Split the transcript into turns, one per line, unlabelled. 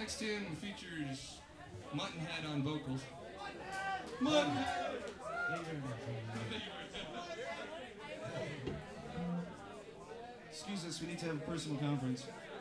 next tune features Muttonhead on vocals.
Muttonhead! Excuse us, we need to have a personal conference.